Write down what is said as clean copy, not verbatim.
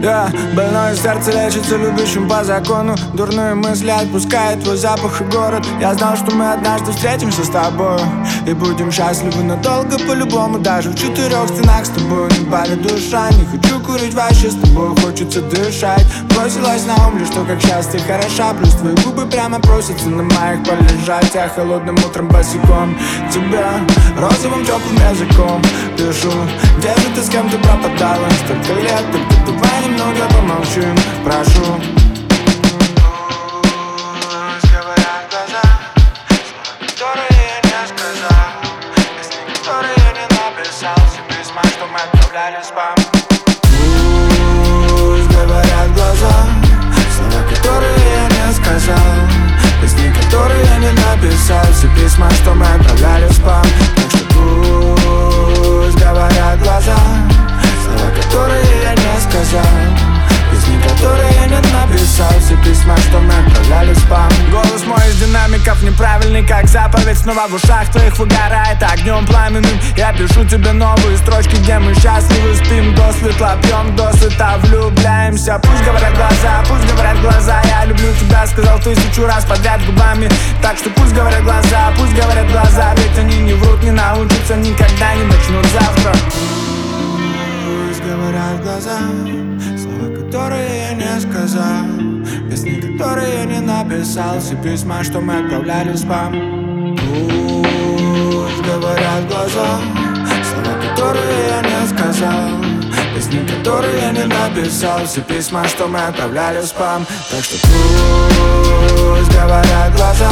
Больное сердце лечится любящим по закону. Дурные мысли отпускает твой запах и город. Я знал, что мы однажды встретимся с тобой и будем счастливы надолго по-любому. Даже в 4 стенах с тобой не болит душа. Не хочу курить вообще с тобой, хочется дышать. Бросилась на ум лишь то, как счастье хороша. Плюс твои губы прямо просятся на моих полежать. Я холодным утром босиком тебя розовым теплым языком пишу. Где же ты, с кем ты пропадала столько лет? Только давай немного помолчим, прошу. Пусть говорят глаза, слова, которые я не сказал, песни, которые я не написал, все письма, что мы отправляли в спам. Пусть говорят глаза, слова, которые я не сказал, песни, которые я не написал, все письма, что мы отправляли в спам. Так что пусть говорят глаза, слова, которые я не сказал, песни, которые я не написал, все письма, что мы отправляли в спам. Голос мой из динамиков неправильный, как заповедь. Снова в ушах твоих выгорает огнем пламенным. Я пишу тебе новые строчки, где мы счастливы спим до светла, пьем досыта, влюбляемся. Пусть говорят глаза, я люблю тебя, сказал 1000 раз подряд губами. Так что пусть говорят глаза, ведь они не врут, не научатся, никогда не начнут завтра. Пусть говорят глаза, слова, которые я не сказал, песни, которые я не написал, все письма, что мы отправляли в спам. Пусть говорят глаза, слова, которые я не сказал, песни, которые я не написал, все письма, что мы отправляли в спам. Так что пусть говорят глаза,